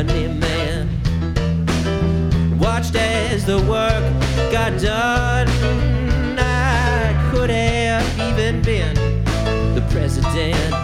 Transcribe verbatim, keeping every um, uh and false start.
journeyman. Watched as the work got done. I could have even been the president.